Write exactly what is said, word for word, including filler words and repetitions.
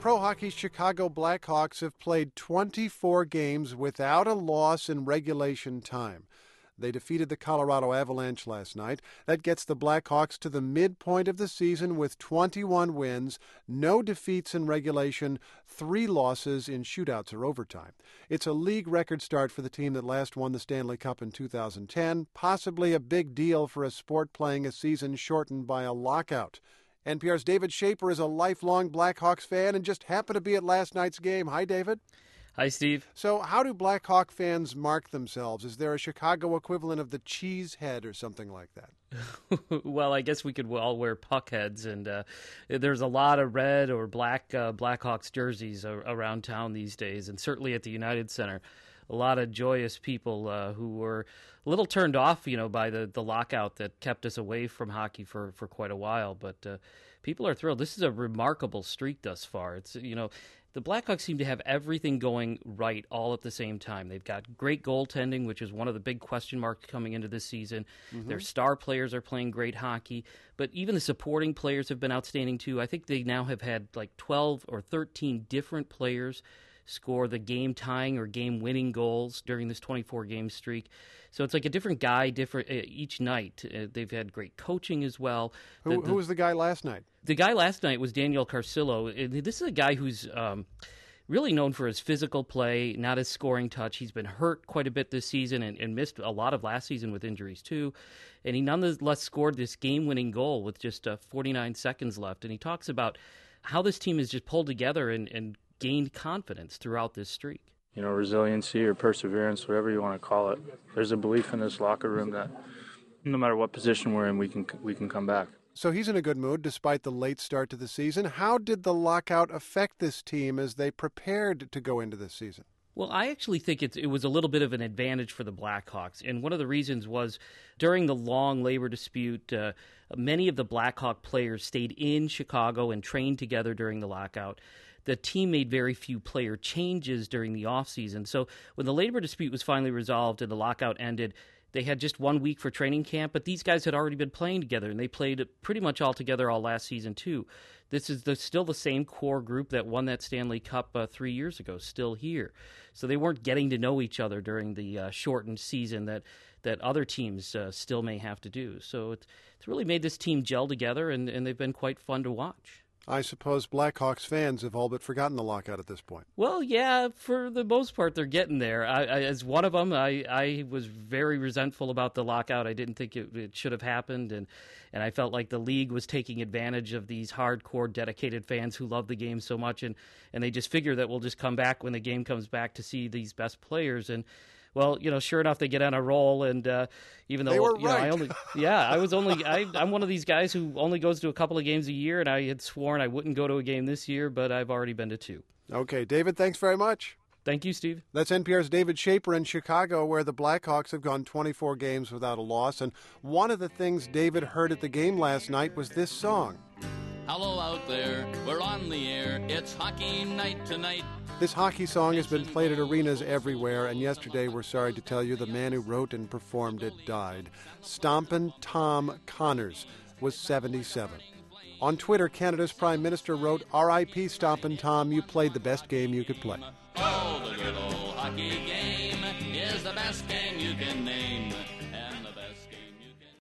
pro hockey's Chicago Blackhawks have played twenty-four games without a loss in regulation time. They defeated the Colorado Avalanche last night. That gets the Blackhawks to the midpoint of the season with twenty-one wins, no defeats in regulation, three losses in shootouts or overtime. It's a league record start for the team that last won the Stanley Cup in two thousand ten, possibly a big deal for a sport playing a season shortened by a lockout. N P R's David Schaper is a lifelong Blackhawks fan and just happened to be at last night's game. Hi, David. Hi, Steve. So how do Blackhawk fans mark themselves? Is there a Chicago equivalent of the cheese head or something like that? Well, I guess we could all wear puck heads, and uh, there's a lot of red or black uh, Blackhawks jerseys around town these days, and certainly at the United Center. A lot of joyous people uh, who were a little turned off, you know, by the, the lockout that kept us away from hockey for, for quite a while. But uh, people are thrilled. This is a remarkable streak thus far. It's, you know, the Blackhawks seem to have everything going right all at the same time. They've got great goaltending, which is one of the big question marks coming into this season. Mm-hmm. Their star players are playing great hockey, but even the supporting players have been outstanding too. I think they now have had like twelve or thirteen different players score the game-tying or game-winning goals during this twenty-four game streak. So it's like a different guy different uh, each night. Uh, they've had great coaching as well. Who, the, the, who was the guy last night? The guy last night was Daniel Carcillo. This is a guy who's um, really known for his physical play, not his scoring touch. He's been hurt quite a bit this season and, and missed a lot of last season with injuries too. And he nonetheless scored this game-winning goal with just uh, forty-nine seconds left. And he talks about how this team has just pulled together and, and gained confidence throughout this streak. You know, resiliency or perseverance, whatever you want to call it. There's a belief in this locker room that no matter what position we're in, we can we can come back. So he's in a good mood despite the late start to the season. How did the lockout affect this team as they prepared to go into this season? Well, I actually think it, it was a little bit of an advantage for the Blackhawks. And one of the reasons was during the long labor dispute, uh, many of the Blackhawk players stayed in Chicago and trained together during the lockout. The team made very few player changes during the offseason. So when the labor dispute was finally resolved and the lockout ended, they had just one week for training camp, but these guys had already been playing together, and they played pretty much all together all last season, too. This is the, still the same core group that won that Stanley Cup uh, three years ago, still here. So they weren't getting to know each other during the uh, shortened season that, that other teams uh, still may have to do. So it's, it's really made this team gel together, and, and they've been quite fun to watch. I suppose Blackhawks fans have all but forgotten the lockout at this point. Well, yeah, for the most part, they're getting there. I, I, as one of them, I, I was very resentful about the lockout. I didn't think it, it should have happened, and, and I felt like the league was taking advantage of these hardcore, dedicated fans who love the game so much, and, and they just figure that we'll just come back when the game comes back to see these best players. And well, you know, sure enough, they get on a roll, and uh, even though they were you right. know, I only, yeah, I was only, I, I'm one of these guys who only goes to a couple of games a year, and I had sworn I wouldn't go to a game this year, but I've already been to two. Okay, David, thanks very much. Thank you, Steve. That's N P R's David Schaper in Chicago, where the Blackhawks have gone twenty-four games without a loss, and one of the things David heard at the game last night was this song. Hello out there, we're on the air, it's hockey night tonight. This hockey song has been played at arenas everywhere, and yesterday, we're sorry to tell you, the man who wrote and performed it died. Stompin' Tom Connors was seventy-seven. On Twitter, Canada's Prime Minister wrote, R I P Stompin' Tom, you played the best game you could play. Oh, the good old hockey game is the best game you can name.